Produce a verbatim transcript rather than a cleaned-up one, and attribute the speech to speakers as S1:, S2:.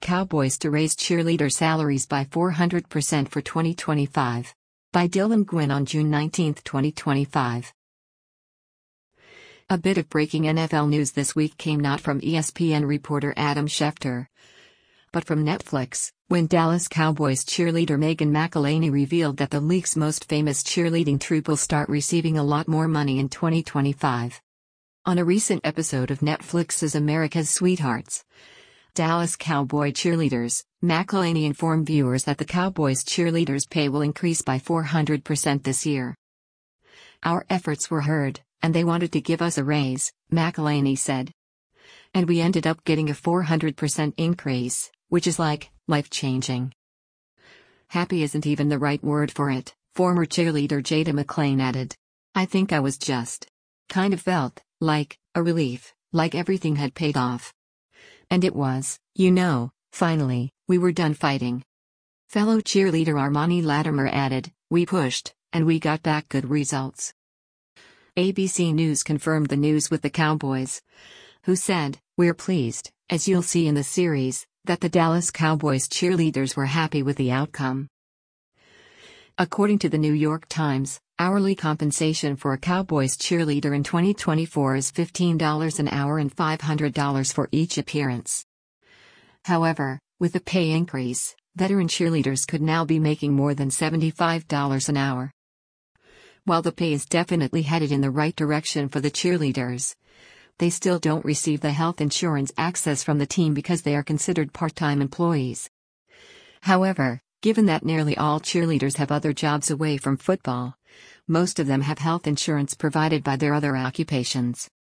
S1: Cowboys to Raise Cheerleader Salaries by four hundred percent for twenty twenty-five. By Dylan Gwynn on June nineteenth, twenty twenty-five. A bit of breaking N F L news this week came not from E S P N reporter Adam Schefter, but from Netflix, when Dallas Cowboys cheerleader Megan McElhaney revealed that the league's most famous cheerleading troupe will start receiving a lot more money in twenty twenty-five. On a recent episode of Netflix's America's Sweethearts, Dallas Cowboy cheerleaders, McElhaney informed viewers that the Cowboys cheerleaders' pay will increase by four hundred percent this year. "Our efforts were heard, and they wanted to give us a raise," McElhaney said. "And we ended up getting a four hundred percent increase, which is like, life-changing." "Happy isn't even the right word for it," former cheerleader Jada McClain added. "I think I was just kind of felt like a relief, like everything had paid off. And it was, you know, finally, we were done fighting." Fellow cheerleader Armani Latimer added, "We pushed, and we got back good results." A B C News confirmed the news with the Cowboys, who said, "We're pleased, as you'll see in the series, that the Dallas Cowboys cheerleaders were happy with the outcome." According to the New York Times, hourly compensation for a Cowboys cheerleader in twenty twenty-four is fifteen dollars an hour and five hundred dollars for each appearance. However, with the pay increase, veteran cheerleaders could now be making more than seventy-five dollars an hour. While the pay is definitely headed in the right direction for the cheerleaders, they still don't receive the health insurance access from the team because they are considered part-time employees. However, given that nearly all cheerleaders have other jobs away from football, most of them have health insurance provided by their other occupations.